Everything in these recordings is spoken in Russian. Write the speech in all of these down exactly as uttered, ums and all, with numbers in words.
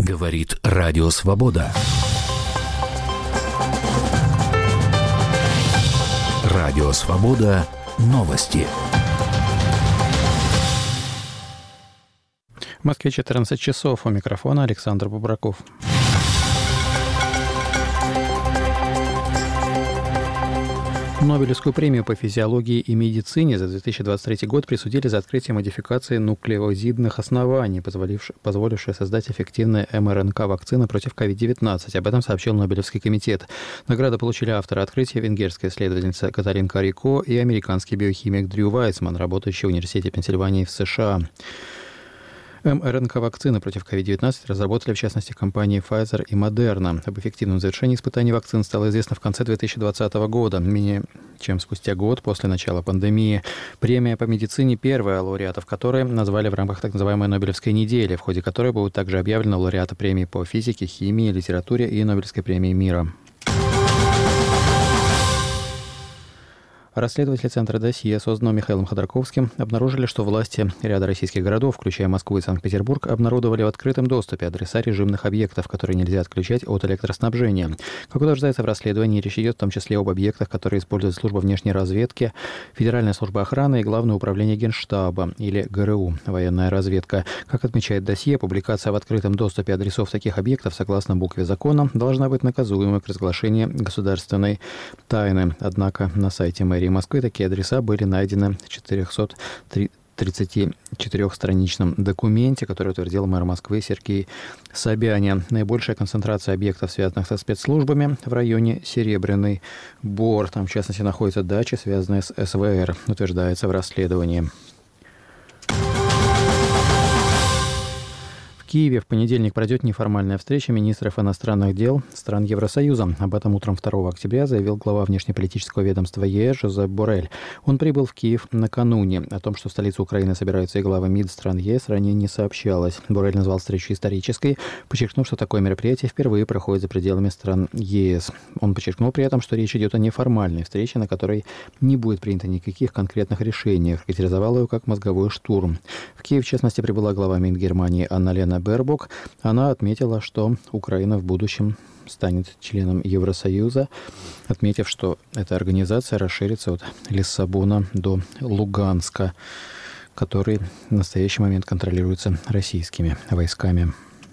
Говорит Радио Свобода. Радио Свобода. Новости. В Москве четырнадцать часов. У микрофона Александр Бубраков. Нобелевскую премию по физиологии и медицине за две тысячи двадцать третий год присудили за открытие модификации нуклеозидных оснований, позволившей создать эффективные эм эр эн ка-вакцины против ковид девятнадцать. Об этом сообщил Нобелевский комитет. Награду получили авторы открытия, венгерская исследовательница Катаринка Рико и американский биохимик Дрю Вайсман, работающий в Университете Пенсильвании в США. эм эр эн ка-вакцины против ковид девятнадцать разработали, в частности, компании Pfizer и Moderna. Об эффективном завершении испытаний вакцин стало известно в конце две тысячи двадцатого года, менее чем спустя год после начала пандемии. Премия по медицине первая, лауреатов которой назвали в рамках так называемой Нобелевской недели, в ходе которой будут также объявлены лауреаты премий по физике, химии, литературе и Нобелевской премии мира. Расследователи Центра досье, созданного Михаилом Ходорковским, обнаружили, что власти ряда российских городов, включая Москву и Санкт-Петербург, обнародовали в открытом доступе адреса режимных объектов, которые нельзя отключать от электроснабжения. Как утверждается в расследовании, речь идет в том числе об объектах, которые используют служба внешней разведки, Федеральная служба охраны и Главное управление Генштаба, или гэ эр у, военная разведка. Как отмечает досье, публикация в открытом доступе адресов таких объектов, согласно букве закона, должна быть наказуемой к разглашению государственной тайны. Однако на сайте мэрии Москвы такие адреса были найдены в четырехсоттридцатичетырёхстраничном документе, который утвердил мэр Москвы Сергей Собянин. Наибольшая концентрация объектов, связанных со спецслужбами, в районе Серебряный Бор. Там, в частности, находятся дачи, связанные с эс вэ эр, утверждается в расследовании. В Киеве в понедельник пройдет неформальная встреча министров иностранных дел стран Евросоюза. Об этом утром второго октября заявил глава внешнеполитического ведомства е эс Жозеп Боррель. Он прибыл в Киев накануне. О том, что в столицу Украины собираются и главы МИД стран е эс, ранее не сообщалось. Боррель назвал встречу исторической, подчеркнув, что такое мероприятие впервые проходит за пределами стран е эс. Он подчеркнул при этом, что речь идет о неформальной встрече, на которой не будет принято никаких конкретных решений. Характеризовал ее как мозговой штурм. В Киев, в частности, прибыла глава МИД Германии Анна-Лена Бербок. Она отметила, что Украина в будущем станет членом Евросоюза, отметив, что эта организация расширится от Лиссабона до Луганска, который в настоящий момент контролируется российскими войсками.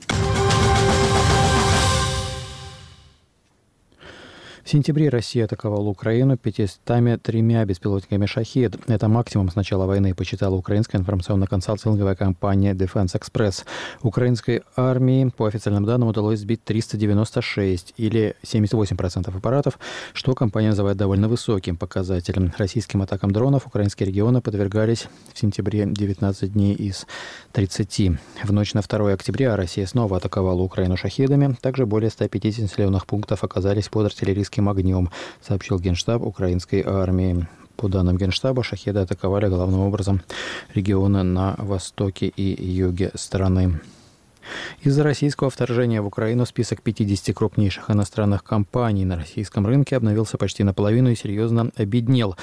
В сентябре Россия атаковала Украину пятьюстами тремя беспилотниками «Шахед». Это максимум с начала войны, посчитала украинская информационно-консалтинговая компания Defense Express. Украинской армии, по официальным данным, удалось сбить триста девяносто шесть, или семьдесят восемь процентов аппаратов, что компания называет довольно высоким показателем. Российским атакам дронов украинские регионы подвергались в сентябре девятнадцать дней из тридцати. В ночь на второе октября Россия снова атаковала Украину «Шахедами». Также более ста пятидесяти населенных пунктов оказались под артиллерийским огнем, сообщил Генштаб украинской армии. По данным Генштаба, «Шахеды» атаковали главным образом регионы на востоке и юге страны. Из-за российского вторжения в Украину список пятидесяти крупнейших иностранных компаний на российском рынке обновился почти наполовину и серьезно обеднел.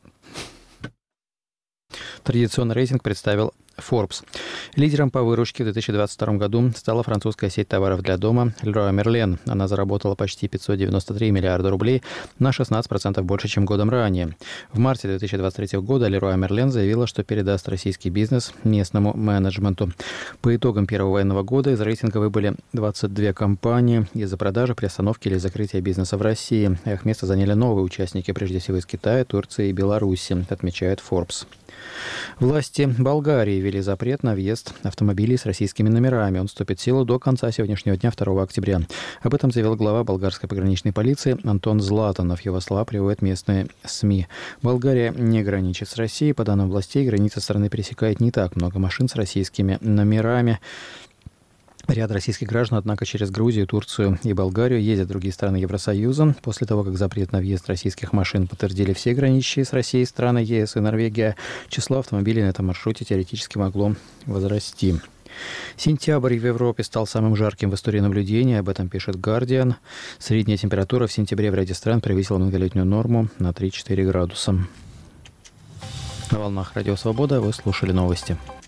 Традиционный рейтинг представил Forbes. Лидером по выручке в две тысячи двадцать втором году стала французская сеть товаров для дома Leroy Merlin. Она заработала почти пятьсот девяносто три миллиарда рублей, на шестнадцать процентов больше, чем годом ранее. В марте две тысячи двадцать третьего года Leroy Merlin заявила, что передаст российский бизнес местному менеджменту. По итогам первого военного года из рейтинга выбыли двадцать две компании из-за продажи, приостановки или закрытия бизнеса в России. Их место заняли новые участники, прежде всего из Китая, Турции и Беларуси, отмечает Forbes. Власти Болгарии ввели запрет на въезд автомобилей с российскими номерами. Он вступит в силу до конца сегодняшнего дня, второго октября. Об этом заявил глава болгарской пограничной полиции Антон Златанов. Его слова приводят местные СМИ. Болгария не граничит с Россией. По данным властей, граница страны пересекает не так много машин с российскими номерами. Ряд российских граждан, однако, через Грузию, Турцию и Болгарию ездят в другие страны Евросоюза. После того, как запрет на въезд российских машин подтвердили все граничащие с Россией страны е эс и Норвегия, число автомобилей на этом маршруте теоретически могло возрасти. Сентябрь в Европе стал самым жарким в истории наблюдения, об этом пишет Guardian. Средняя температура в сентябре в ряде стран превысила многолетнюю норму на три-четыре градуса. На волнах Радио Свобода вы слушали новости.